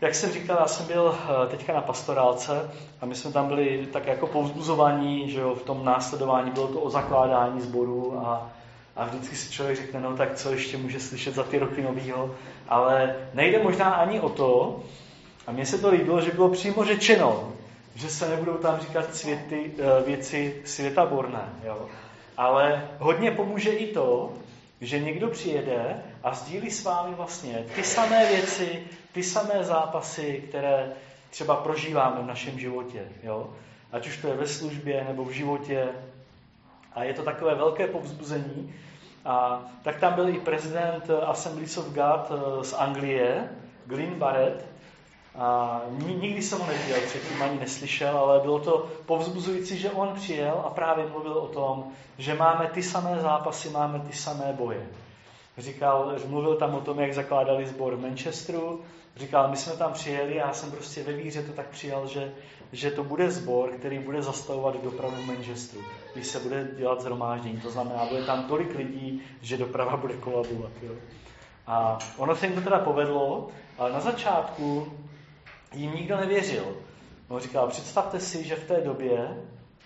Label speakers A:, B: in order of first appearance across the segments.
A: Jak jsem říkal, já jsem byl teďka na pastorálce a my jsme tam byli tak jako povzbuzovaní, že jo, v tom následování bylo to o zakládání sboru a vždycky si člověk řekne, no tak co ještě může slyšet za ty roky novýho, ale nejde možná ani o to, a mně se to líbilo, že bylo přímo řečeno, že se nebudou tam říkat věci světaborné, jo. Ale hodně pomůže i to, že někdo přijede a sdílí s vámi vlastně ty samé věci, ty samé zápasy, které třeba prožíváme v našem životě. Jo? Ať už to je ve službě nebo v životě. A je to takové velké povzbuzení. A tak tam byl i prezident Assemblies of God z Anglie, Glyn Barrett. A nikdy jsem ho neviděl, předtím ani neslyšel, ale bylo to povzbuzující, že on přijel a právě mluvil o tom, že máme ty samé zápasy, máme ty samé boje. Mluvil tam o tom, jak zakládali sbor v Manchesteru. Říkal, my jsme tam přijeli a já jsem prostě ve víře to tak přijal, že to bude sbor, který bude zastavovat dopravu v Manchesteru, když se bude dělat shromáždění. To znamená, bude tam tolik lidí, že doprava bude kolabovat. Jo? A ono se jim to teda povedlo, ale na začátku jim nikdo nevěřil. On říkal, představte si, že v té době,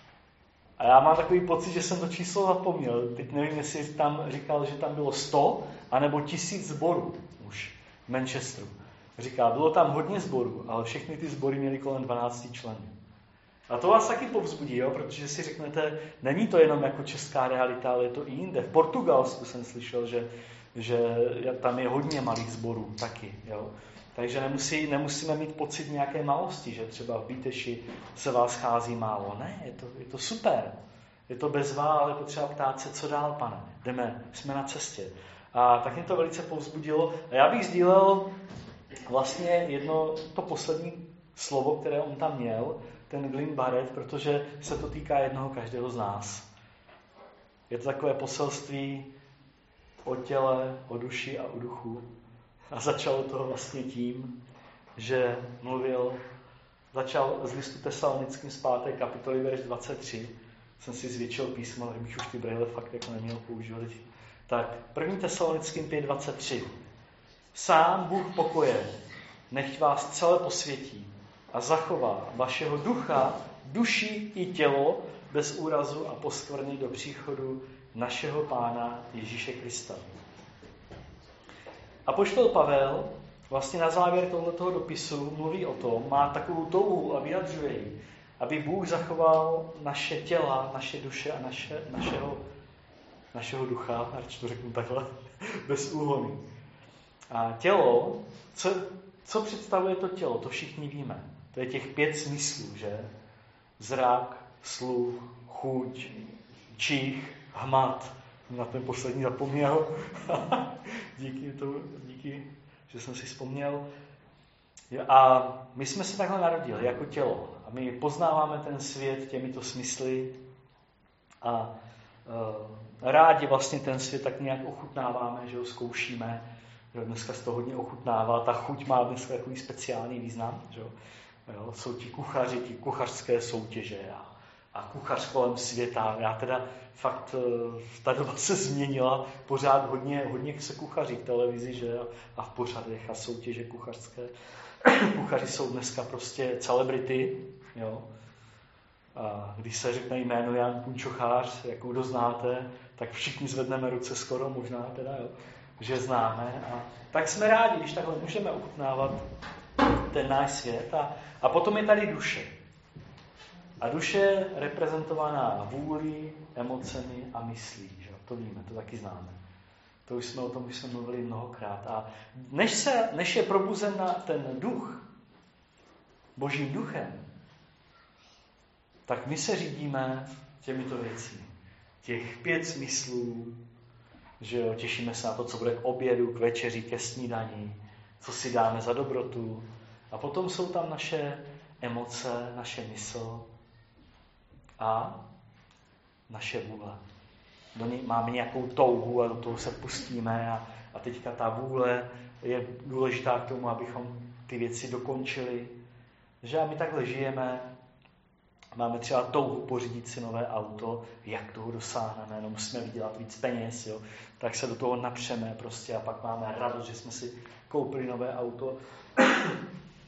A: a já mám takový pocit, že jsem to číslo zapomněl, teď nevím, jestli tam říkal, že tam bylo 100, anebo 1000 sborů už v Manchesteru. Říká, bylo tam hodně sborů, ale všechny ty sbory měly kolem 12 členů. A to vás taky povzbudí, jo? Protože si řeknete, není to jenom jako česká realita, ale je to i jinde. V Portugalsku jsem slyšel, že tam je hodně malých sborů taky. Jo? Takže nemusíme mít pocit nějaké malosti, že třeba v Bíteši se vás schází málo. Ne, je to super. Je to bezvá, ale potřeba ptát se, co dál, Pane. Jdeme, jsme na cestě. A tak mě to velice povzbudilo. A já bych sdílel vlastně jedno, to poslední slovo, které on tam měl, ten Glyn Barrett, protože se to týká jednoho každého z nás. Je to takové poselství o těle, o duši a o duchu. A začalo to vlastně tím, že začal z listu Tesalonickým z 5. kapitoly, verš 23. Jsem si zvětšil písmo, tak bych už ty brejle fakt jako neměl používat. Tak, 1. Tesalonickým 5.23. Sám Bůh pokoje, nechť vás celé posvětí a zachová vašeho ducha, duši i tělo bez úrazu a poskvrny do příchodu našeho Pána Ježíše Krista. Apoštol Pavel vlastně na závěr tohoto dopisu mluví o tom, má takovou touhu a vyjadřuje ji, aby Bůh zachoval naše těla, naše duše a našeho ducha, ať to řeknu takhle, bez úhony. A tělo, co představuje to tělo, to všichni víme. To je těch 5 smyslů, že? Zrak, sluch, chuť, čich, hmat. Na ten poslední zapomněl. díky, že jsem si vzpomněl. A my jsme se takhle narodili jako tělo. A my poznáváme ten svět těmito smysly a rádi vlastně ten svět tak nějak ochutnáváme, že ho zkoušíme. Že dneska se to hodně ochutnává. Ta chuť má dneska takový speciální význam. Že jo? Jsou ti kuchaři, ti kuchařské soutěže a kuchař kolem světa. Já teda fakt, ta doba se změnila, pořád hodně se kuchaří v televizi, že? A v pořadech a soutěže kuchařské. Kuchaři jsou dneska prostě celebrity, jo. A když se řekne jméno Jan Punčochář, jakou kdo znáte, tak všichni zvedneme ruce skoro, možná teda, jo, že známe. A tak jsme rádi, když takhle můžeme ochutnávat ten náš svět. A potom je tady duše. A duše je reprezentovaná vůlí, emocemi a myslí. Že? To víme, to taky známe. To už jsme o tom mluvili mnohokrát. A než je probuzen ten duch, Božím duchem, tak my se řídíme těmito věcmi. Těch 5 smyslů, že jo, těšíme se na to, co bude k obědu, k večeři, ke snídani, co si dáme za dobrotu. A potom jsou tam naše emoce, naše mysl a naše vůle. Do ní máme nějakou touhu a do toho se pustíme a teďka ta vůle je důležitá k tomu, abychom ty věci dokončili. Že a my takhle žijeme, máme třeba touhu pořídit si nové auto, jak toho dosáhneme, no musíme vydělat víc peněz, jo? Tak se do toho napřeme prostě a pak máme radost, že jsme si koupili nové auto.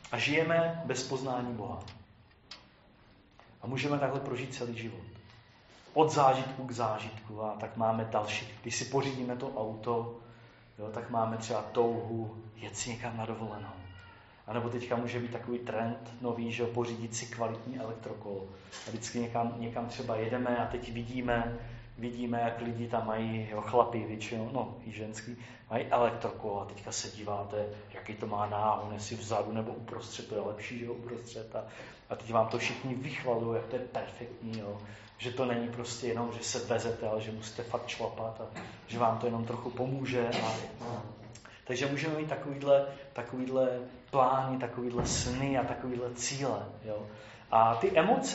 A: A žijeme bez poznání Boha. A můžeme takhle prožít celý život. Od zážitku k zážitku. A tak máme další. Když si pořídíme to auto, jo, tak máme třeba touhu jet si někam na dovolenou. A nebo teďka může být takový trend nový, že pořídit si kvalitní elektrokolo. A vždycky někam třeba jedeme a teď vidíme, jak lidi tam mají, jo, chlapí většinou, no i ženský, mají elektrokolo a teďka se díváte, jaký to má náhon, jestli vzadu nebo uprostřed, to je lepší, že jo, uprostřed. A teď vám to všichni vychvalují, jak to je perfektní, jo. Že to není prostě jenom, že se vezete, ale že musíte fakt šlapat a že vám to jenom trochu pomůže. Takže můžeme mít takovýhle plány, takovýhle sny a takovýhle cíle. Jo. A ty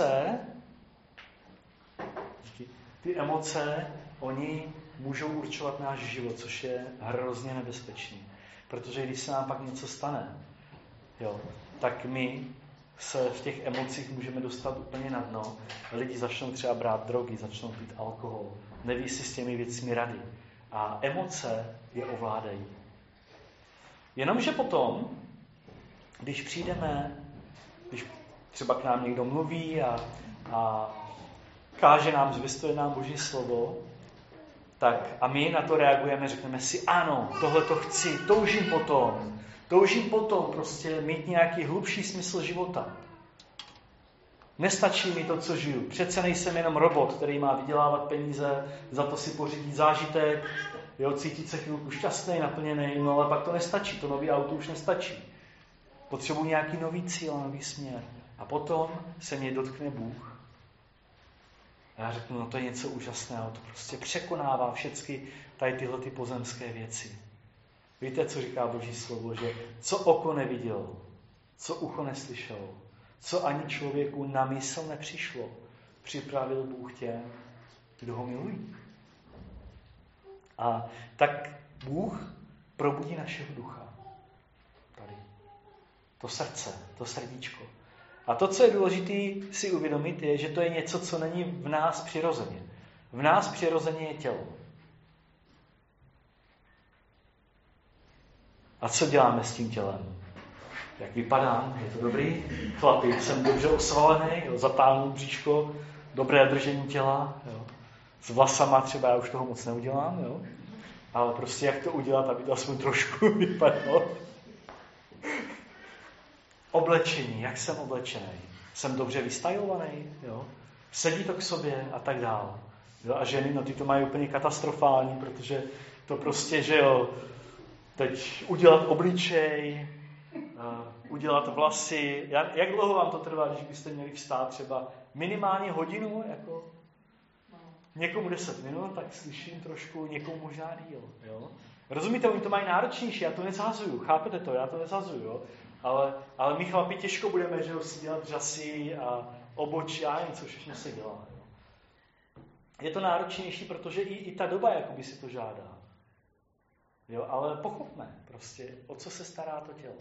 A: emoce, oni můžou určovat náš život, což je hrozně nebezpečný. Protože když se nám pak něco stane, jo, tak my se v těch emocích můžeme dostat úplně na dno. Lidi začnou třeba brát drogy, začnou pít alkohol, neví si s těmi věcmi rady. A emoce je ovládají. Jenomže potom, když třeba k nám někdo mluví a káže nám, zvěstuje nám Boží slovo, tak a my na to reagujeme, řekneme si, ano, tohle to chci, toužím potom prostě mít nějaký hlubší smysl života. Nestačí mi to, co žiju. Přece nejsem jenom robot, který má vydělávat peníze, za to si pořídit zážitek, jo, cítit se chvilku šťastný, naplněný, no ale pak to nestačí, to nový auto už nestačí. Potřebuji nějaký nový cíl, nový směr. A potom se mě dotkne Bůh. A já řeknu, no to je něco úžasného, to prostě překonává všechny tady tyhle ty pozemské věci. Víte, co říká Boží slovo, že co oko nevidělo, co ucho neslyšelo, co ani člověku na mysl nepřišlo, připravil Bůh těm, kdo ho milují. A tak Bůh probudí našeho ducha. Tady. To srdce, to srdíčko. A to, co je důležité si uvědomit, je, že to je něco, co není v nás přirozeně. V nás přirozeně je tělo. A co děláme s tím tělem? Jak vypadám? Je to dobrý? Chlapi, jsem dobře osvalený, zatáhnu bříško, dobré držení těla. Jo. S vlasama třeba já už toho moc neudělám, jo. Ale prostě jak to udělat, aby to aspoň trošku vypadalo. Oblečení, jak jsem oblečený? Jsem dobře vystajovaný? Jo? Sedí to k sobě a tak dál. Jo? A ženy, no ty to mají úplně katastrofální, protože to prostě, že jo, teď udělat obličej, udělat vlasy. Jak dlouho vám to trvá, když byste měli vstát třeba minimálně hodinu, jako někomu 10 minut, tak slyším trošku, někomu možná díl. Jo? Rozumíte, oni to mají náročnější, já to nezahazuju, chápete to, já to nezahazuju, jo? Ale my chlapi těžko budeme, že si dělat řasy a obočí a něco, všechno se dělá. Jo? Je to náročnější, protože i ta doba jakoby si to žádá. Jo? Ale pochopme prostě, o co se stará to tělo.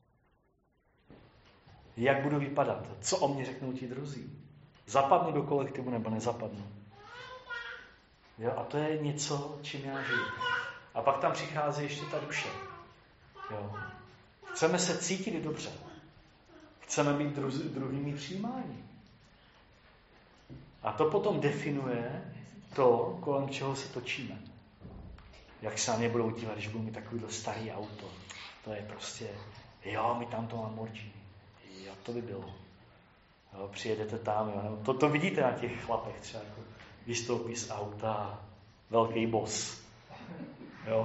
A: Jak budu vypadat, co o mě řeknou ti druzí. Zapadnu do kolektivu nebo nezapadnu. Jo? A to je něco, čím já žiju. A pak tam přichází ještě ta duše. Jo? Chceme se cítit dobře. Chceme být druhými přijímáni. A to potom definuje to, kolem čeho se točíme. Jak se na mě budou dívat, když budu mít takovýhle starý auto. To je prostě, jo, my tam to Lamborghini. Jo, to by bylo. Jo, přijedete tam, jo. To vidíte na těch chlapech třeba, jako vystoupí z auta, velký boss. Jo.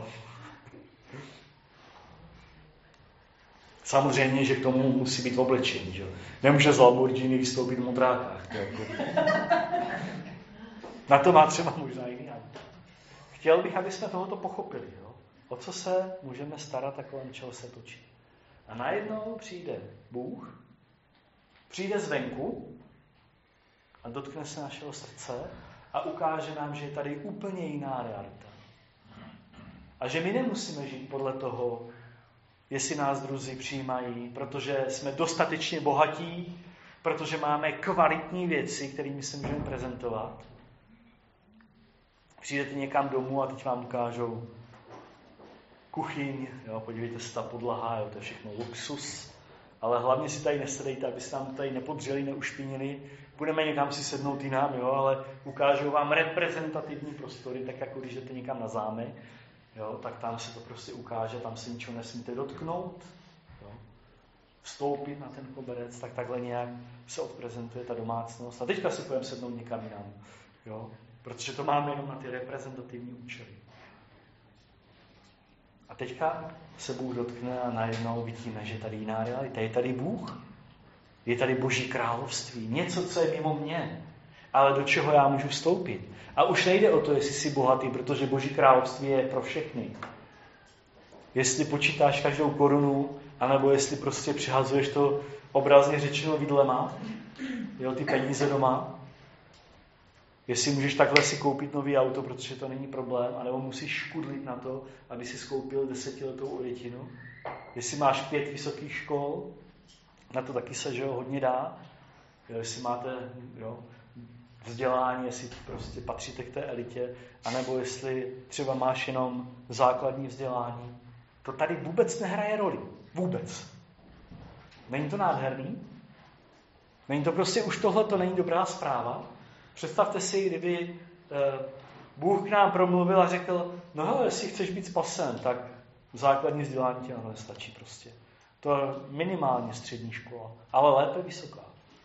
A: Samozřejmě, že k tomu musí být oblečení. Že? Nemůže z Lamborghini vystoupit v modrákách. Jako. Na to má třeba možná jiný auto. Chtěl bych, aby jsme tohoto pochopili. Jo? O co se můžeme starat a kolem čeho se točí. A najednou přijde Bůh, přijde zvenku a dotkne se našeho srdce a ukáže nám, že je tady úplně jiná realita. A že my nemusíme žít podle toho, jestli nás druzí přijímají, protože jsme dostatečně bohatí, protože máme kvalitní věci, kterými se můžeme prezentovat. Přijdete někam domů a teď vám ukážou kuchyň, jo, podívejte se, ta podlaha, jo, to je všechno luxus, Ale hlavně si tady nesedejte, abyste nám tady nepodřeli, neušpinili. Budeme někam si sednout jinam, jo, ale ukážou vám reprezentativní prostory, tak jako když jdete někam na zámek, jo, tak tam se to prostě ukáže, tam se ničeho nesmíte dotknout, jo. Vstoupit na ten koberec, tak takhle nějak se odprezentuje ta domácnost. A teďka si půjdeme sednout někam jinam, jo, protože to máme jenom na ty reprezentativní účely. A teďka se Bůh dotkne a najednou vidíme, že tady jiná realita. Je tady Bůh, je tady Boží království, něco, co je mimo mě, ale do čeho já můžu vstoupit. A už nejde o to, jestli jsi bohatý, protože Boží království je pro všechny. Jestli počítáš každou korunu, anebo jestli prostě přihazuješ to obrazně řečeno vidlema, jo, ty peníze doma, jestli můžeš takhle si koupit nový auto, protože to není problém, anebo musíš škudlit na to, aby si skoupil 10letou ovětinu. Jestli máš 5 vysokých škol, na to taky se, že jo, hodně dá. Jo, jestli máte, jo, vzdělání, jestli prostě patříte k té elitě, anebo jestli třeba máš jenom základní vzdělání. To tady vůbec nehraje roli. Vůbec. Není to nádherný? Není to prostě, už tohle to není dobrá zpráva? Představte si, kdyby Bůh k nám promluvil a řekl, no hele, jestli chceš být spasen, tak základní vzdělání ti na to nestačí prostě. To je minimálně střední škola, ale lépe vysoká.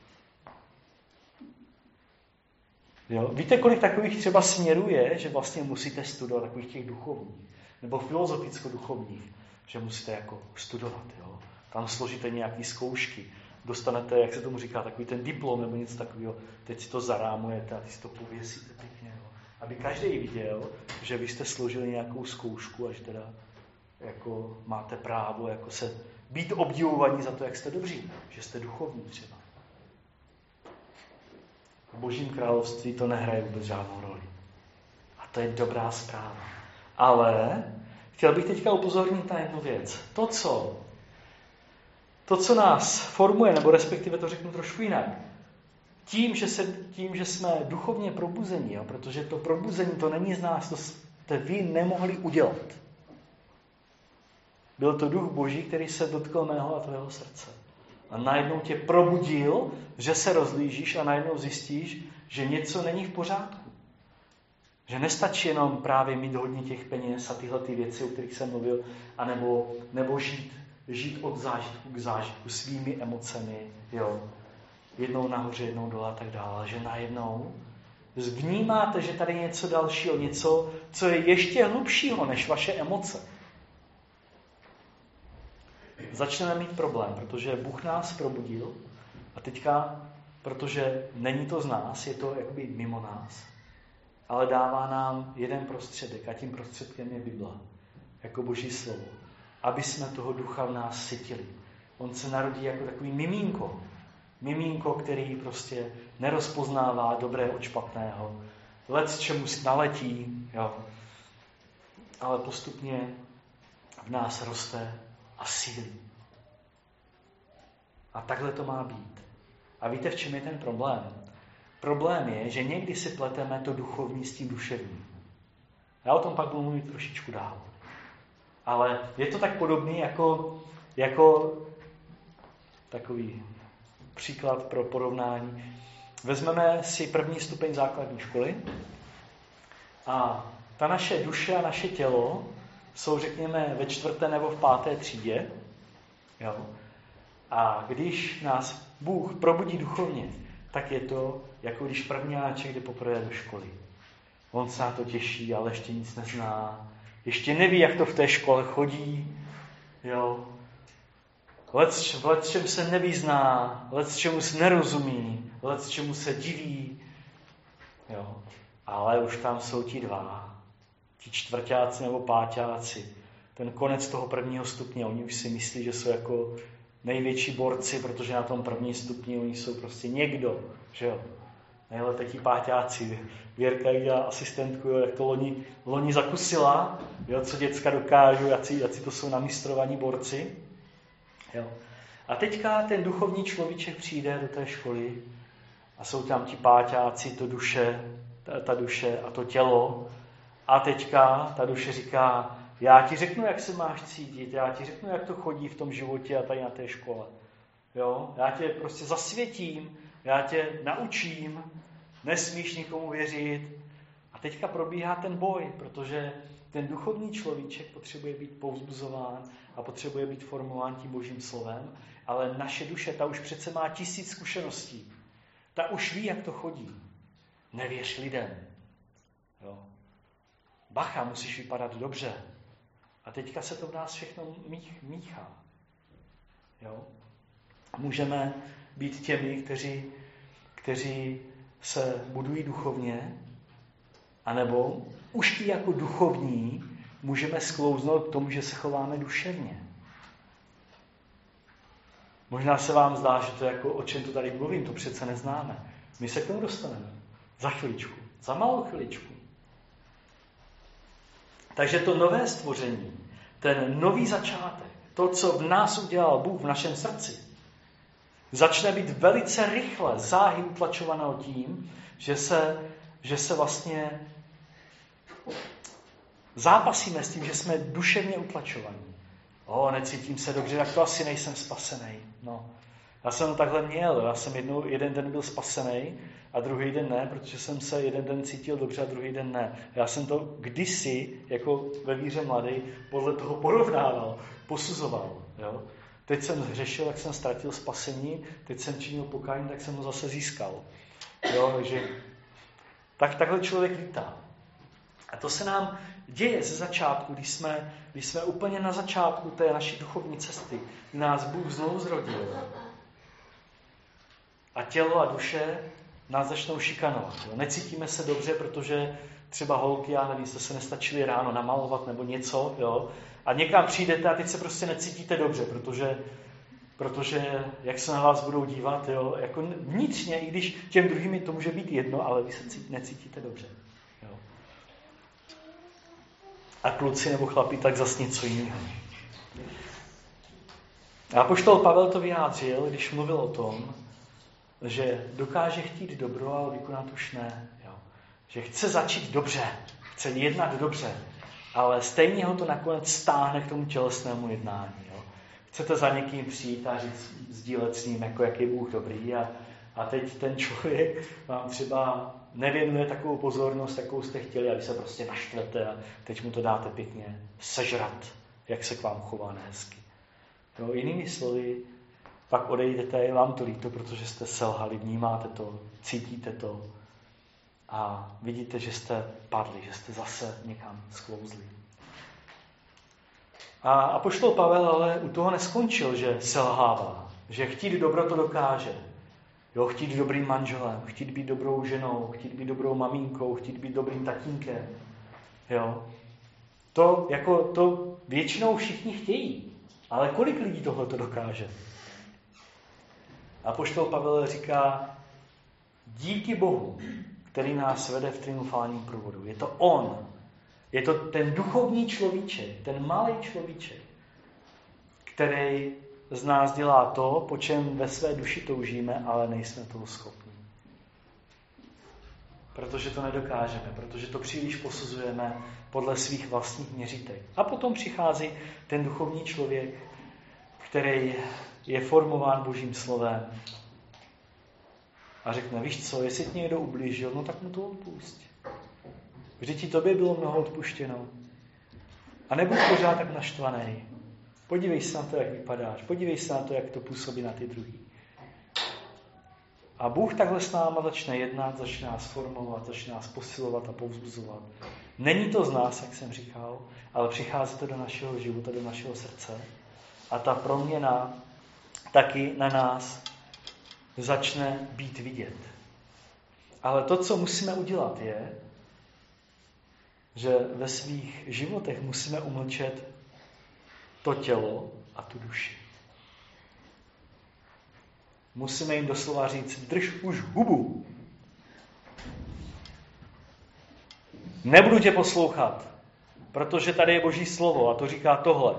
A: Jo? Víte, kolik takových třeba směrů je, že vlastně musíte studovat takových těch duchovních, nebo filozoficko-duchovních, že musíte jako studovat. Jo? Tam složíte nějaké zkoušky, dostanete, jak se tomu říká, takový ten diplom nebo něco takového, teď si to zarámujete a ty si to pověsíte pěkně. Jo? Aby každý viděl, že vy jste složili nějakou zkoušku a že teda jako máte právo jako se být obdivovaní za to, jak jste dobří, že jste duchovní třeba. V Božím království to nehraje vůbec žádnou roli. A to je dobrá zpráva. Ale chtěl bych teďka upozornit na jednu věc. To, co nás formuje, nebo respektive to řeknu trošku jinak, tím, že jsme duchovně probuzení, jo, protože to probuzení to není z nás, to jste vy nemohli udělat. Byl to duch Boží, který se dotkl mého a tvého srdce. A najednou tě probudil, že se rozlížíš a najednou zjistíš, že něco není v pořádku. Že nestačí jenom právě mít hodně těch peněz a tyhle ty věci, o kterých jsem mluvil, nebo žít od zážitku k zážitku svými emocemi, jo. Jednou nahoře, jednou dole a tak dále. Že najednou vnímáte, že tady je něco dalšího, něco, co je ještě hlubšího než vaše emoce. Začneme mít problém, protože Bůh nás probudil a teďka, protože není to z nás, je to jakoby mimo nás, ale dává nám jeden prostředek a tím prostředkem je Bible, jako Boží slovo, aby jsme toho ducha v nás sytili. On se narodí jako takový mimínko, který prostě nerozpoznává dobré od špatného, lec čemu naletí, jo. Ale postupně v nás roste a sílí. A takhle to má být. A víte, v čem je ten problém? Problém je, že někdy si pleteme to duchovní s tím duševním. Já o tom pak budu mluvit trošičku dál. Ale je to tak podobný jako takový příklad pro porovnání. Vezmeme si první stupeň základní školy a ta naše duše a naše tělo jsou, řekněme, ve 4. nebo v 5. třídě. Jo? A když nás Bůh probudí duchovně, tak je to, jako když prvňáček jde poprvé do školy. On se na to těší, ale ještě nic nezná. Ještě neví, jak to v té škole chodí. Jo? Lec čemu se nevyzná, lec čemu se nerozumí, lec čemu se diví. Jo? Ale už tam jsou ti dva. Ti čtvrťáci nebo páťáci. Ten konec toho prvního stupně, oni už si myslí, že jsou jako největší borci, protože na tom prvním stupni oni jsou prostě někdo, že jo. Nejlépe ti páťáci. Věrka dělá asistentku, jo, jak to loni zakusila, jo, co děcka dokážou, jací to jsou namistrovaní borci. Jo. A teďka ten duchovní človíček přijde do té školy a jsou tam ti páťáci, ta duše a to tělo. A teďka ta duše říká, já ti řeknu, jak se máš cítit, já ti řeknu, jak to chodí v tom životě a tady na té škole. Jo? Já tě prostě zasvětím, já tě naučím, nesmíš nikomu věřit. A teďka probíhá ten boj, protože ten duchovní človíček potřebuje být povzbuzován a potřebuje být formován tím Božím slovem, ale naše duše, ta už přece má 1000 zkušeností. Ta už ví, jak to chodí. Nevěř lidem. Jo. Bacha, musíš vypadat dobře. A teďka se to v nás všechno míchá. Jo. Můžeme být těmi, kteří se budují duchovně, anebo už i jako duchovní můžeme sklouznout k tomu, že se chováme duševně. Možná se vám zdá, že to jako o čem to tady mluvím, to přece neznáme. My se k tomu dostaneme. Za chviličku. Za malou chviličku. Takže to nové stvoření, ten nový začátek, to, co v nás udělal Bůh v našem srdci, začne být velice rychle záhy utlačováno tím, že se vlastně zápasíme s tím, že jsme duševně utlačovaní. Necítím se dobře, tak to asi nejsem spasený. No. Já jsem to takhle měl. Já jsem jeden den byl spasený a druhý den ne, protože jsem se jeden den cítil dobře a druhý den ne. Já jsem to kdysi, jako ve víře mladý, podle toho porovnával, posuzoval. Jo? Teď jsem hřešil, tak jsem ztratil spasení, teď jsem činil pokání, tak jsem ho zase získal. Jo? Takže takhle člověk lítá. A to se nám děje ze začátku, když jsme úplně na začátku té naší duchovní cesty, kdy nás Bůh znovu zrodil. A tělo a duše nás začnou šikanovat. Jo. Necítíme se dobře, protože třeba holky, já nevím, jste se nestačili ráno namalovat nebo něco, jo. A někam přijdete a teď se prostě necítíte dobře, protože jak se na vás budou dívat, jo, jako vnitřně, i když těm druhým to může být jedno, ale vy se necítíte dobře. Jo. A kluci nebo chlapi tak zas něco jiného. A apoštol Pavel to vyjádřil, když mluvil o tom, že dokáže chtít dobro, ale vykonat už ne. Jo. Že chce začít dobře, chce jednat dobře, ale stejně ho to nakonec stáhne k tomu tělesnému jednání. Jo. Chcete za někým přijít a sdílet s ním, jako jak je Bůh dobrý a teď ten člověk vám třeba nevěnuje takovou pozornost, jakou jste chtěli a vy se prostě naštvete a teď mu to dáte pěkně sežrat, jak se k vám chová nehezky. Jo, jinými slovy, pak odejdete, je vám to líto, protože jste selhali, vnímáte to, cítíte to a vidíte, že jste padli, že jste zase někam sklouzli. A apoštol Pavel ale u toho neskončil, že selhává, že chtít dobro to dokáže. Jo, chtít být dobrým manželem, chtít být dobrou ženou, chtít být dobrou maminkou, chtít být dobrým tatínkem. Jo. To většinou všichni chtějí, ale kolik lidí tohle to dokáže? Apoštol Pavel říká, díky Bohu, který nás vede v triumfálním průvodu. Je to on. Je to ten duchovní človíček, ten malý človíček, který z nás dělá to, po čem ve své duši toužíme, ale nejsme toho schopni. Protože to nedokážeme, protože to příliš posuzujeme podle svých vlastních měřítek. A potom přichází ten duchovní člověk, který je formován Božím slovem a řekne, víš co, jestli ti někdo ublížil, no tak mu to odpusť. Vždyť ti tobě bylo mnoho odpuštěno. A nebuď pořád tak naštvaný. Podívej se na to, jak vypadáš. Podívej se na to, jak to působí na ty druhý. A Bůh takhle s náma začne jednat, začne nás formovat, začne nás posilovat a povzbuzovat. Není to z nás, jak jsem říkal, ale přichází to do našeho života, do našeho srdce. A ta proměna taky na nás začne být vidět. Ale to, co musíme udělat, je, že ve svých životech musíme umlčet to tělo a tu duši. Musíme jim doslova říct, drž už hubu. Nebudu tě poslouchat, protože tady je Boží slovo a to říká tohle.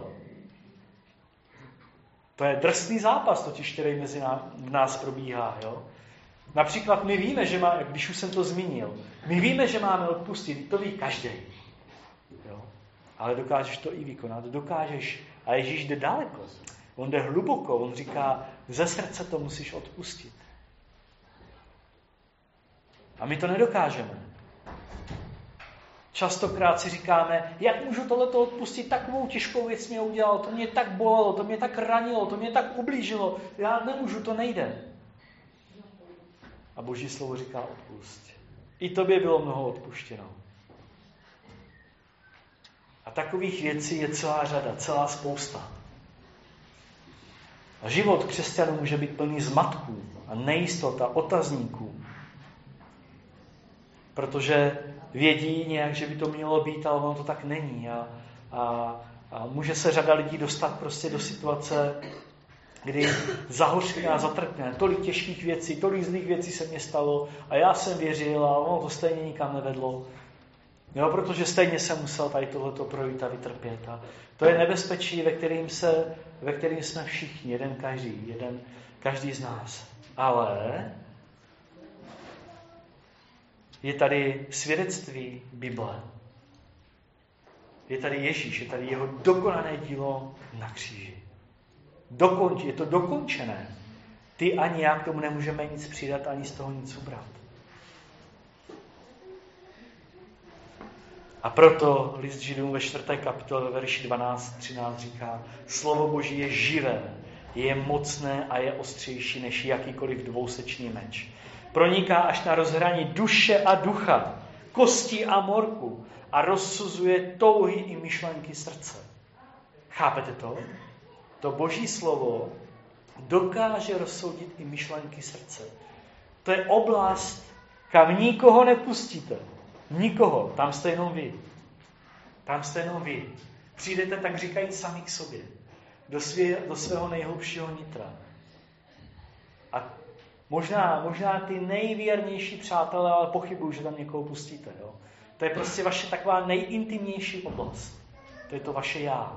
A: To je drsný zápas, totiž, který v nás probíhá. Jo? Například my víme, že když už jsem to zmínil, my víme, že máme odpustit, to ví každý. Jo? Ale dokážeš to i vykonat, dokážeš, a Ježíš jde daleko. On jde hluboko, on říká, ze srdce to musíš odpustit. A my to nedokážeme. Častokrát si říkáme, jak můžu tohleto odpustit, takovou těžkou věc mě udělal, to mě tak bolelo, to mě tak ranilo, to mě tak ublížilo, já nemůžu, to nejde. A Boží slovo říká odpusť. I tobě bylo mnoho odpuštěno. A takových věcí je celá řada, celá spousta. A život křesťanů může být plný zmatků a nejistota, otazníků. Protože vědí nějak, že by to mělo být, ale ono to tak není. A může se řada lidí dostat prostě do situace, kdy zahořkne a zatrkne. Tolik těžkých věcí, tolik zlých věcí se mě stalo a já jsem věřil a ono to stejně nikam nevedlo. Jo, protože stejně jsem musel tady tohleto projít a vytrpět. A to je nebezpečí, ve kterým jsme všichni, každý z nás. Ale je tady svědectví Bible. Je tady Ježíš, je tady jeho dokonané dílo na kříži. Je to dokončené. Ty ani já k tomu nemůžeme nic přidat, ani z toho nic ubrat. A proto list Židům ve 4. kapitole ve verši 12-13 říká, slovo Boží je živé, je mocné a je ostřejší než jakýkoliv dvousečný meč. Proniká až na rozhraní duše a ducha, kostí a morku a rozsuzuje touhy i myšlenky srdce. Chápete to? To Boží slovo dokáže rozsoudit i myšlenky srdce. To je oblast, kam nikoho nepustíte. Nikoho. Tam jste jenom vy. Tam jste jenom vy. Přijdete, tak říkají sami k sobě. Do svého nejhlubšího nitra. A možná ty nejvěrnější přátelé, ale pochybuju, že tam někoho pustíte. Jo? To je prostě vaše taková nejintimnější oblast. To je to vaše já.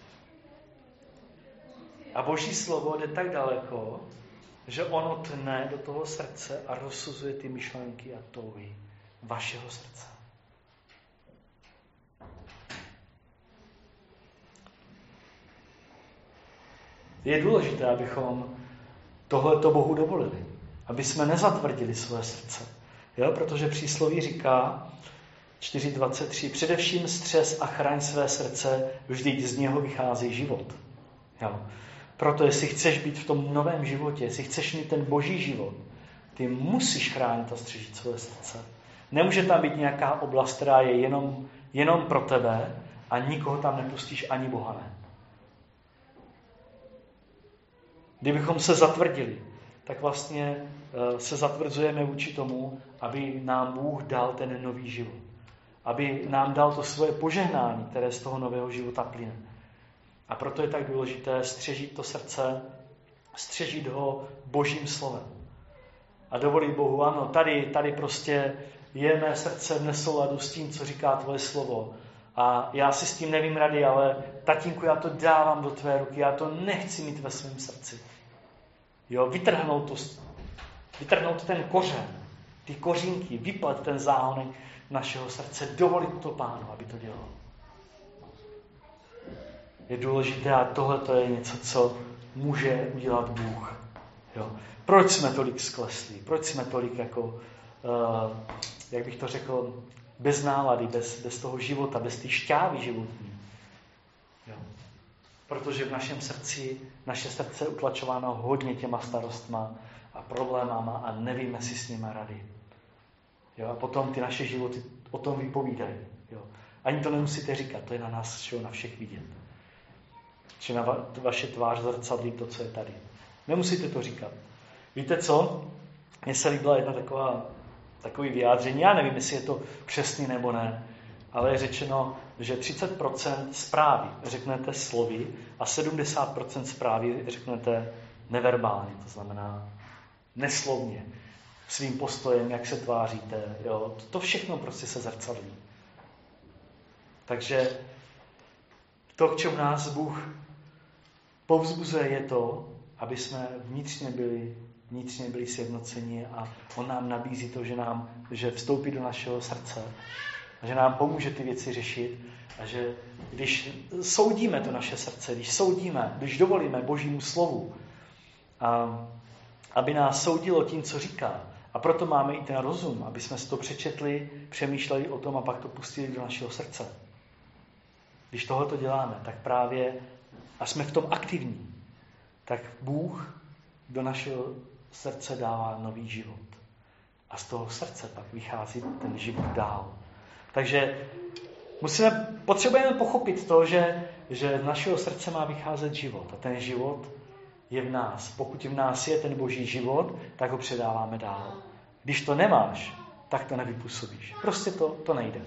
A: A Boží slovo jde tak daleko, že ono tne do toho srdce a rozsuzuje ty myšlenky a touhy vašeho srdce. Je důležité, abychom tohleto Bohu dovolili. Aby jsme nezatvrdili své srdce. Jo? Protože přísloví říká 4.23 především střes a chraň své srdce, vždyť z něho vychází život. Jo? Proto jestli chceš být v tom novém životě, jestli chceš mít ten Boží život, ty musíš chránit a střežit své srdce. Nemůže tam být nějaká oblast, která je jenom pro tebe a nikoho tam nepustíš, ani Boha ne. Kdybychom se zatvrdili, tak vlastně se zatvrzujeme vůči tomu, aby nám Bůh dal ten nový život. Aby nám dal to svoje požehnání, které z toho nového života plyne. A proto je tak důležité střežit to srdce, střežit ho Božím slovem. A dovolit Bohu, ano, tady prostě je mé srdce v nesouladu s tím, co říká tvoje slovo. A já si s tím nevím rady, ale tatínku, já to dávám do tvé ruky, já to nechci mít ve svém srdci. Jo, vytrhnout ten kořen, ty kořínky, vyplet ten záhonek našeho srdce, dovolit to Pánu, aby to dělal. Je důležité a tohle je něco, co může udělat Bůh. Jo. Proč jsme tolik skleslí? Proč jsme tolik jako, jak bych to řekl, bez nálady, bez toho života, bez té šťávy životní? Jo. Protože v našem srdci, naše srdce je utlačováno hodně těma starostma a problémama a nevíme si s nimi rady. Jo. A potom ty naše životy o tom vypovídají. Jo. Ani to nemusíte říkat, to je na nás, na všech vidět. Či na vaše tvář zrcadlí to, co je tady. Nemusíte to říkat. Víte co? Mně se líbila jedna takový vyjádření, já nevím, jestli je to přesný nebo ne, ale je řečeno, že 30% zprávy řeknete slovy a 70% zprávy řeknete neverbálně, to znamená neslovně, svým postojem, jak se tváříte. Jo? To všechno prostě se zrcadlí. Takže to, k čemu nás Bůh povzbuzuje, je to, aby jsme vnitřně byli sjednoceni a on nám nabízí to, že vstoupí do našeho srdce a že nám pomůže ty věci řešit a že když soudíme to naše srdce, když dovolíme Božímu slovu, aby nás soudilo tím, co říká, a proto máme i ten rozum, aby jsme si to přečetli, přemýšleli o tom a pak to pustili do našeho srdce. Když tohoto děláme, tak právě, a jsme v tom aktivní, tak Bůh do našeho srdce dává nový život. A z toho srdce pak vychází ten život dál. Takže potřebujeme pochopit to, že z našeho srdce má vycházet život. A ten život je v nás. Pokud v nás je ten Boží život, tak ho předáváme dál. Když to nemáš, tak to nevypůsobíš. Prostě to nejde.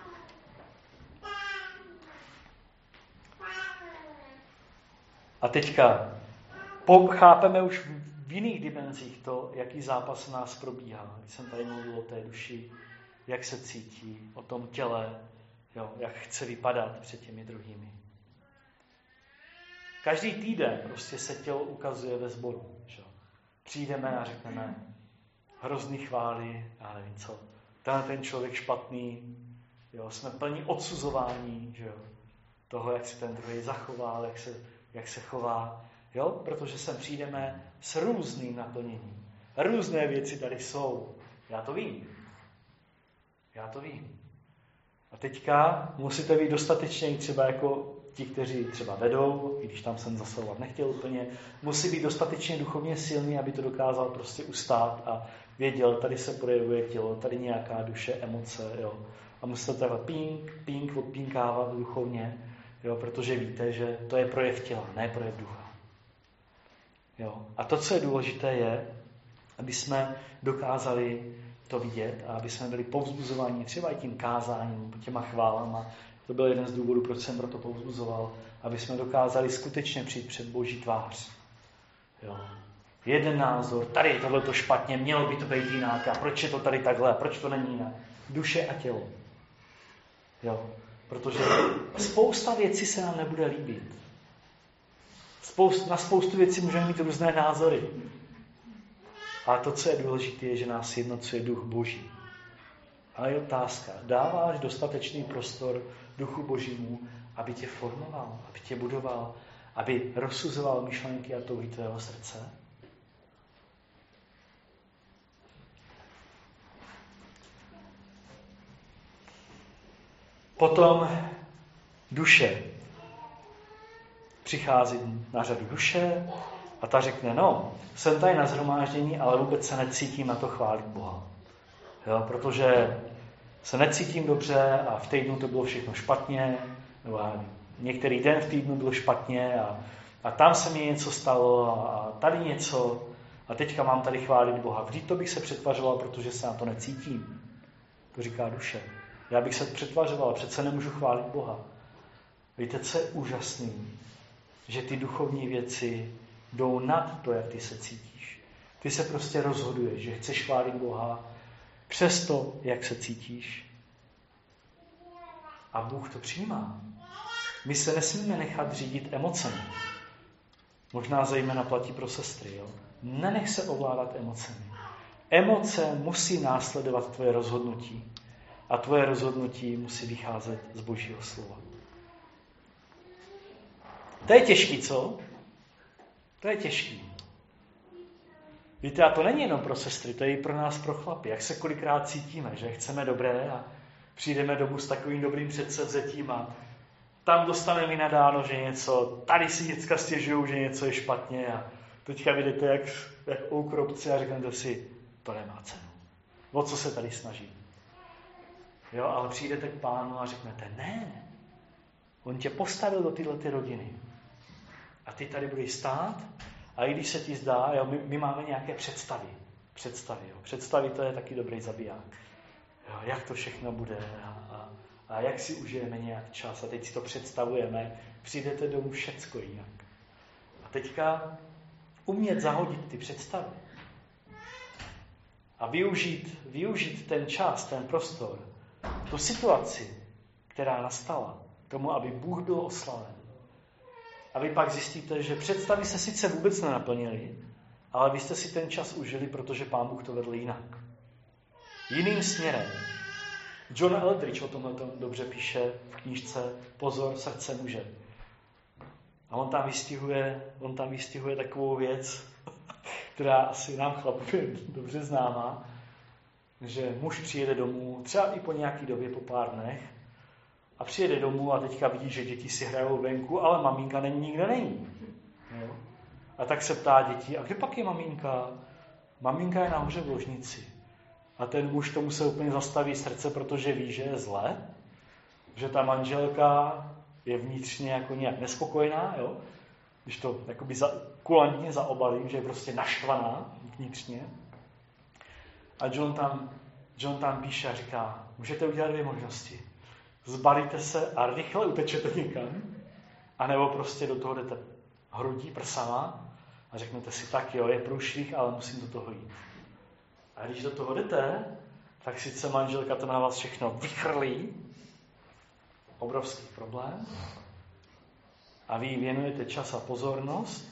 A: A teďka chápeme už v jiných dimenzích to, jaký zápas nás probíhá. Když jsem tady mluvil o té duši, jak se cítí, o tom těle, jak chce vypadat před těmi druhými. Každý týden prostě se tělo ukazuje ve sboru. Že? Přijdeme a řekneme hrozný chvály, já nevím co, ten člověk špatný, jsme plní odsuzování, že? Toho, jak se ten druhý zachoval, jak se chová, protože sem přijdeme s různým naplněním. Různé věci tady jsou. Já to vím. A teďka musíte být dostatečně třeba jako ti, kteří třeba vedou, i když tam jsem zasahovat nechtěl úplně, musí být dostatečně duchovně silný, aby to dokázal prostě ustát a věděl, tady se projevuje tělo, tady nějaká duše, emoce, A musíte takhle odpínkávat duchovně, protože víte, že to je projev těla, ne projev ducha. A to, co je důležité, je, aby jsme dokázali to vidět a aby jsme byli povzbuzováni třeba i tím kázáním, těma chválama. To byl jeden z důvodů, proč jsem proto povzbuzoval, aby jsme dokázali skutečně přijít před Boží tvář. Jeden názor, tady je tohleto špatně, mělo by to být jinak, a proč je to tady takhle, proč to není jinak. Duše a tělo. Protože spousta věcí se nám nebude líbit. Na spoustu věcí můžeme mít různé názory. Ale to, co je důležité, je, že nás jednocuje duch Boží. A je otázka, dáváš dostatečný prostor duchu Božímu, aby tě formoval, aby tě budoval, aby rozsuzoval myšlenky a touhy tvého srdce? Potom duše. Přichází na řadu duše a ta řekne, jsem tady na shromáždění, ale vůbec se necítím na to chválit Boha. Protože se necítím dobře a v týdnu to bylo všechno špatně, nebo některý den v týdnu bylo špatně a tam se mi něco stalo a tady něco a teďka mám tady chválit Boha. Vždyť to bych se přetvařoval, protože se na to necítím. To říká duše. Já bych se přetvařoval, přece nemůžu chválit Boha. Víte, co je úžasný? Že ty duchovní věci jdou nad to, jak ty se cítíš. Ty se prostě rozhoduješ, že chceš chválit Boha přes to, jak se cítíš. A Bůh to přijímá. My se nesmíme nechat řídit emocemi. Možná zejména platí pro sestry. Nenech se ovládat emocemi. Emoce musí následovat tvoje rozhodnutí. A tvoje rozhodnutí musí vycházet z Božího slova. To je těžký, co? To je těžký. Víte, a to není jenom pro sestry, to je i pro nás, pro chlapy. Jak se kolikrát cítíme, že chceme dobré a přijdeme domů s takovým dobrým předsevzetím a tam dostaneme i nadáno, že něco, tady si děcka stěžujou, že něco je špatně a teďka vidíte, jak oukropci a řeknete si, to nemá cenu. O co se tady snaží? Ale přijdete k Pánu a řeknete, ne, on tě postavil do této rodiny. A ty tady budeš stát a i když se ti zdá, my máme nějaké představy. Představy to je taky dobrý zabiják. Jak to všechno bude a jak si užijeme nějak čas a teď si to představujeme, přijdete domů všecko jinak. A teďka umět zahodit ty představy a využít ten čas, ten prostor, tu situaci, která nastala, tomu, aby Bůh byl oslaven. A vy pak zjistíte, že představy se sice vůbec nenaplnily, ale vy jste si ten čas užili, protože Pán Bůh to vedl jinak. Jiným směrem. John Eldridge o tomhle dobře píše v knížce Pozor, srdce muže. A on tam vystihuje takovou věc, která asi nám chlapům je dobře známá, že muž přijede domů, třeba i po nějaký době, po pár dnech, a přijede domů a teďka vidí, že děti si hrajou venku, ale maminka nikde není. Jo? A tak se ptá dětí, a kde pak je maminka? Maminka je nahoře v ložnici. A ten muž tomu se úplně zastaví srdce, protože ví, že je zle, že ta manželka je vnitřně jako nějak nespokojená, jo? Když to jakoby kulantně zaobalím, že je prostě naštvaná vnitřně. A John tam píše a říká, můžete udělat dvě možnosti. Zbalíte se a rychle utečete někam, anebo prostě do toho jdete hrudí, prsama a řeknete si, tak jo, je průšvih, ale musím do toho jít. A když do toho jdete, tak sice manželka to na vás všechno vychrlí, obrovský problém, a vy věnujete čas a pozornost,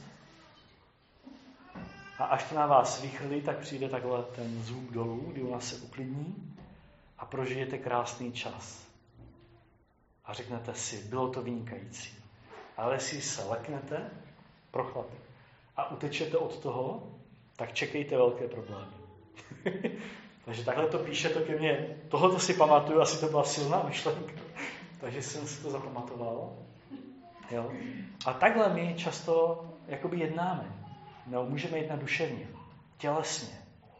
A: a až to na vás vychrlí, tak přijde takhle ten zvuk dolů, kdy ona se uklidní a prožijete krásný čas. A řeknete si, bylo to vynikající. Ale jestli se leknete pro chlapy a utečete od toho, tak čekejte velké problémy. Takže takhle to píše to ke mně. Tohoto si pamatuju, asi to byla silná myšlenka. Takže jsem si to zapamatoval. Jo? A takhle my často jakoby jednáme. No, můžeme jednat duševně, tělesně.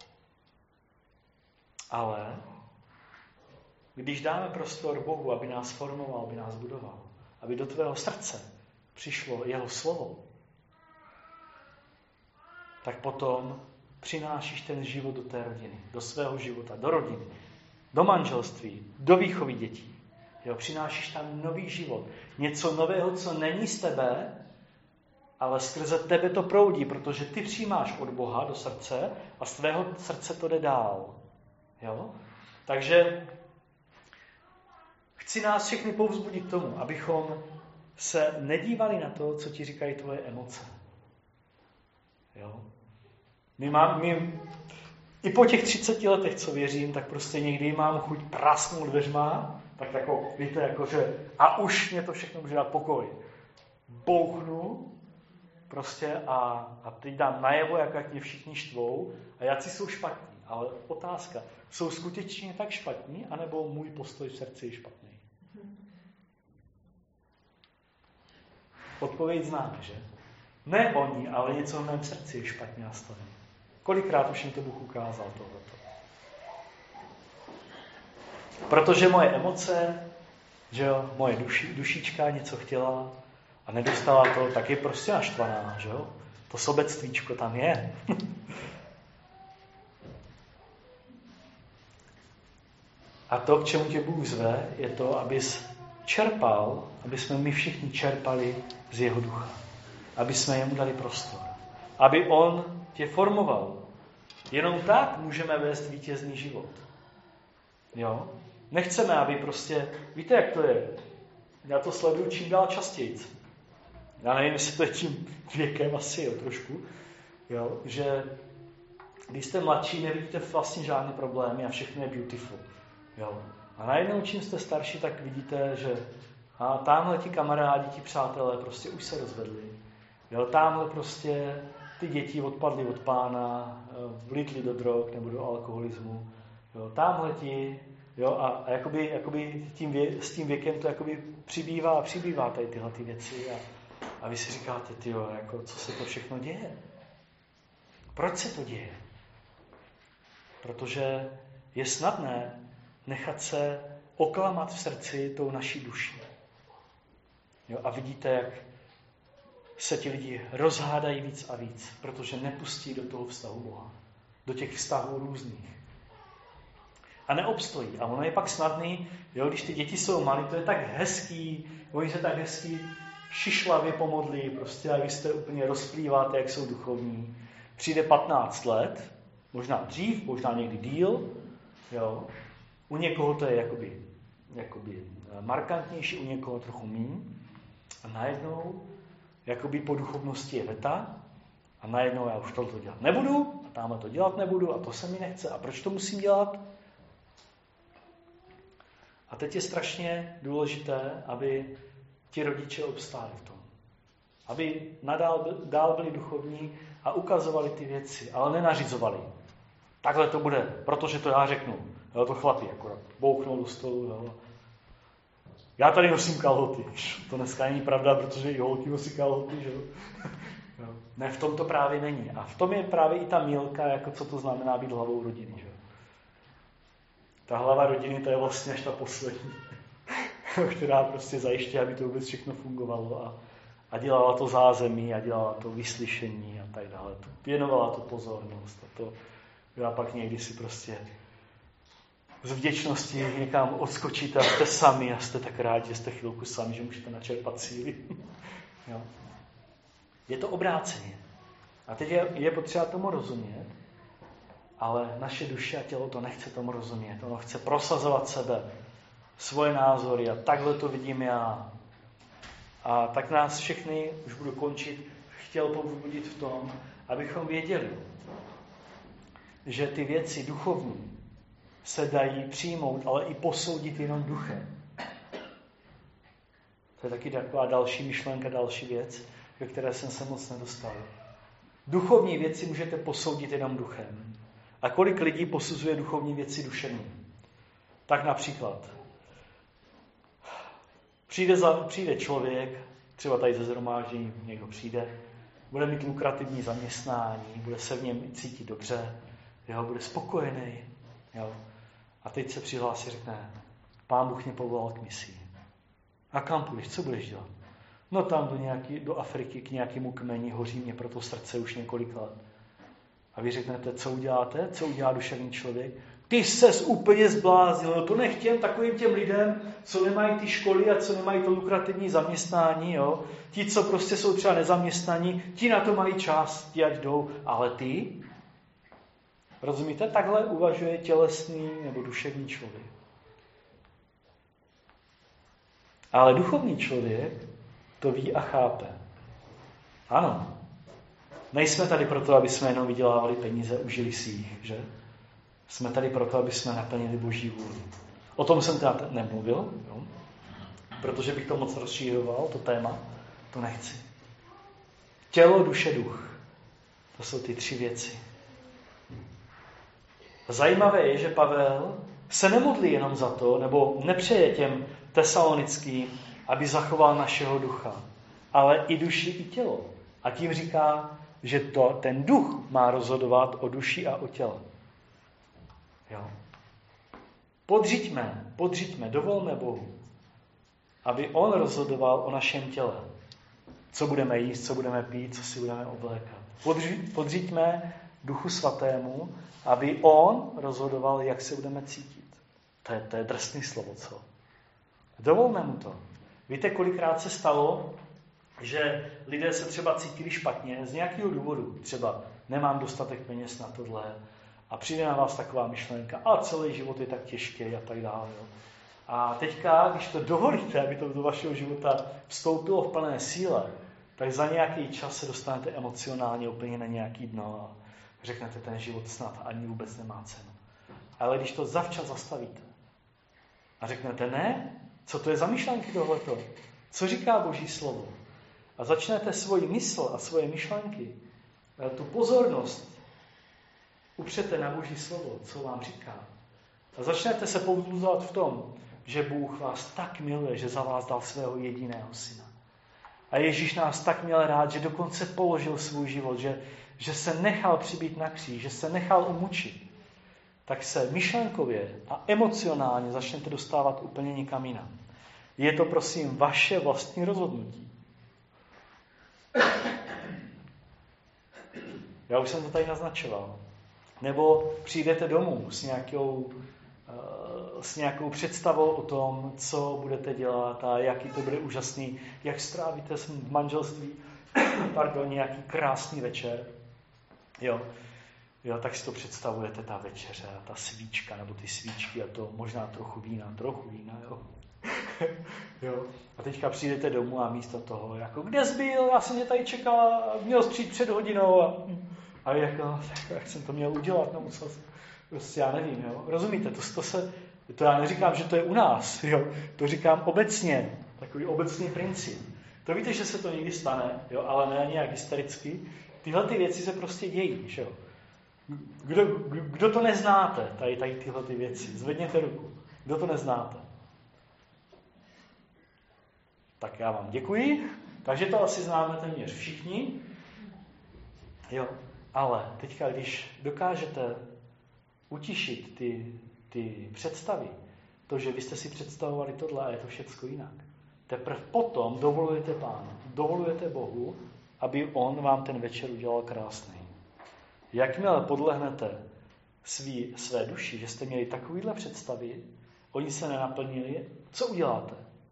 A: Ale když dáme prostor Bohu, aby nás formoval, aby nás budoval, aby do tvého srdce přišlo jeho slovo, tak potom přinášíš ten život do té rodiny, do svého života, do rodiny, do manželství, do výchovy dětí. Jo, přinášíš tam nový život. Něco nového, co není z tebe, ale skrze tebe to proudí, protože ty přijímáš od Boha do srdce a z tvého srdce to jde dál. Jo? Takže chci nás všechny povzbudit k tomu, abychom se nedívali na to, co ti říkají tvoje emoce. Jo? My i po těch 30 letech, co věřím, tak prostě někdy mám chuť prasknout dveřma, tak jako, víte, jakože, a už mě to všechno může dát pokoj. Bouchnu prostě a teď dám najevo, jak mě všichni štvou a jací jsou špatní. Ale otázka, jsou skutečně tak špatní, anebo můj postoj v srdci je špatný? Odpověď známe, že? Ne oni, ale něco v mém srdci je špatně nastavené. Kolikrát už jim to Bůh ukázal tohleto. Protože moje emoce, že jo, moje dušička něco chtěla a nedostala to, tak je prostě naštvaná, že jo? To sobectvíčko tam je. A to, k čemu tě Bůh zve, je to, abys čerpal, aby jsme my všichni čerpali z jeho ducha. Aby jsme jemu dali prostor. Aby on tě formoval. Jenom tak můžeme vést vítězný život. Jo? Nechceme, aby prostě... Víte, jak to je? Já to sleduju čím dál častěji. Já nevím, jestli to je tím věkem asi, jo, trošku. Jo? Že když jste mladší, nevidíte vlastně žádné problémy a všechno je beautiful. Jo? A najednou, čím jste starší, tak vidíte, že a tamhle ti kamarádi, ti přátelé prostě už se rozvedli. Jo? Tamhle prostě ty děti odpadly od pána, vlítly do drog nebo do alkoholismu. Jo? Tamhle ti, jo? A jakoby s tím věkem to jakoby přibývá tady tyhle ty věci. A vy si říkáte, tyjo, jako, co se to všechno děje? Proč se to děje? Protože je snadné nechat se oklamat v srdci tou naší duší. Jo, a vidíte, jak se ti lidi rozhádají víc a víc, protože nepustí do toho vztahu Boha. Do těch vztahů různých. A neobstojí. A ono je pak snadný, jo, když ty děti jsou malí, to je tak hezký, oni se tak hezký šišlavě pomodlí, prostě a vy jste úplně rozplýváte, jak jsou duchovní. Přijde 15 let, možná dřív, možná někdy díl, jo. U někoho to je jakoby markantnější, u někoho trochu míň. A najednou jakoby po duchovnosti je veta a najednou já už tohle dělat nebudu a tamhle to dělat nebudu a to se mi nechce. A proč to musím dělat? A teď je strašně důležité, aby ti rodiče obstáli v tom. Aby dál byli duchovní a ukazovali ty věci, ale nenařizovali. Takhle to bude, protože to já řeknu. Jo, to chlapi akorát bouchnou do stolu. Jo. Já tady nosím kalhoty. To dneska není pravda, protože i holky nosí kalhoty. Že? Jo. Ne, v tom to právě není. A v tom je právě i ta mílka, jako co to znamená být hlavou rodiny. Že? Ta hlava rodiny, to je vlastně až ta poslední, která prostě zajišťuje, aby to vůbec všechno fungovalo a dělala to zázemí a dělala to vyslyšení a tak dále. Věnovala to pozornost. A to já pak někdy si prostě z vděčnosti někam odskočíte a jste sami a jste tak rádi, že jste chvilku sami, že můžete načerpat síly. Jo. Je to obráceně. A teď je potřeba tomu rozumět, ale naše duše a tělo to nechce tomu rozumět. Ono chce prosazovat sebe, svoje názory a takhle to vidím já. A tak nás všechny, už budu končit, chtěl povzbudit v tom, abychom věděli, že ty věci duchovní se dají přijmout, ale i posoudit jenom duchem. To je taky taková další myšlenka, další věc, ve které jsem se moc nedostal. Duchovní věci můžete posoudit jenom duchem. A kolik lidí posuzuje duchovní věci duševní? Tak například přijde člověk, třeba tady ze shromáždění někdo přijde, bude mít lukrativní zaměstnání, bude se v něm cítit dobře, jo, bude spokojený. Jo. A teď se přihlásí a řekne, Pán Bůh mě povolal k misii. A kam půjdeš? Co budeš dělat? No tam do Afriky k nějakému kmeni, hoří mě pro to srdce už několik let. A vy řeknete, co uděláte? Co udělá duševní člověk? Ty ses úplně zbláznil, no to nechtěm takovým těm lidem, co nemají ty školy a co nemají to lukrativní zaměstnání, jo? Ti, co prostě jsou třeba nezaměstnaní, ti na to mají čas, ti ať jdou, ale ty? Rozumíte? Takhle uvažuje tělesný nebo duševní člověk. Ale duchovní člověk to ví a chápe. Ano. Nejsme tady proto, aby jsme jenom vydělávali peníze, užili si jich, že? Jsme tady proto, aby jsme naplnili Boží vůli. O tom jsem teda nemluvil, jo? Protože bych to moc rozšířoval, to téma, to nechci. Tělo, duše, duch. To jsou ty 3 věci. Zajímavé je, že Pavel se nemodlí jenom za to, nebo nepřeje těm tesalonickým, aby zachoval našeho ducha, ale i duši, i tělo. A tím říká, že ten duch má rozhodovat o duši a o těle. Jo. Podřiďme, dovolme Bohu, aby on rozhodoval o našem těle. Co budeme jíst, co budeme pít, co si budeme oblékat. Podřiďme Duchu Svatému, aby on rozhodoval, jak se budeme cítit. To je drsný slovo, co? Dovolme mu to. Víte, kolikrát se stalo, že lidé se třeba cítili špatně z nějakého důvodu. Třeba nemám dostatek peněz na tohle a přijde na vás taková myšlenka a celý život je tak těžký a tak dále. Jo. A teďka, když to dovolíte, aby to do vašeho života vstoupilo v plné síle, tak za nějaký čas se dostanete emocionálně úplně na nějaký dno a řeknete, ten život snad ani vůbec nemá cenu. Ale když to zavčas zastavíte a řeknete, ne, co to je za myšlenky tohleto? Co říká Boží slovo? A začnete svoji mysl a svoje myšlenky, tu pozornost upřete na Boží slovo, co vám říká. A začnete se povzbuzovat v tom, že Bůh vás tak miluje, že za vás dal svého jediného syna. A Ježíš nás tak měl rád, že dokonce položil svůj život, že se nechal přibít na kříž, že se nechal umučit. Tak se myšlenkově a emocionálně začnete dostávat úplně někam jinam. Je to, prosím, vaše vlastní rozhodnutí. Já už jsem to tady naznačoval. Nebo přijdete domů s nějakou představou o tom, co budete dělat a jaký to bude úžasný, jak strávíte v manželství nějaký krásný večer. Jo, tak si to představujete, ta večeře, ta svíčka, nebo ty svíčky a to možná trochu vína, jo. Jo. A teďka přijdete domů a místo toho, jako, kde jsi byl, já jsem tě tady čekala, měl jsi přijít před hodinou a jako, jak jsem to měl udělat, no musel jsem, prostě já nevím, jo. Rozumíte, to se To já neříkám, že to je u nás, jo? To říkám obecně, takový obecný princip. To víte, že se to někdy stane, jo? Ale ne nějak hystericky. Tyhle ty věci se prostě dějí, že jo? Kdo to neznáte, tady tyhle ty věci? Zvedněte ruku. Kdo to neznáte? Tak já vám děkuji. Takže to asi známe téměř všichni. Jo, ale teďka, když dokážete utišit ty představy, to, že vy jste si představovali tohle a je to všecko jinak, teprve potom dovolujete Pánu, dovolujete Bohu, aby On vám ten večer udělal krásný. Jakmile podlehnete své duši, že jste měli takovýhle představy, oni se nenaplnili, co uděláte?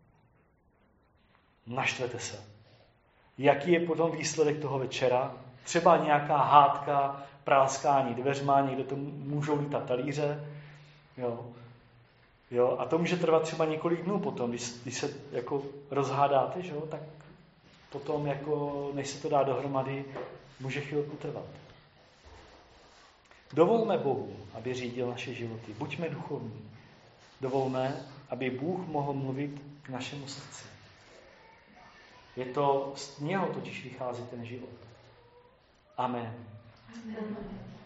A: Naštvete se. Jaký je potom výsledek toho večera? Třeba nějaká hádka, práskání dveřma, někde to můžou lítat talíře. Jo, a to může trvat třeba několik dnů potom, když se jako rozhádáte, že jo, tak potom, jako, než se to dá dohromady, může chvilku trvat. Dovolme Bohu, aby řídil naše životy. Buďme duchovní. Dovolme, aby Bůh mohl mluvit k našemu srdci. Z něho totiž vychází ten život. Amen.
B: Amen.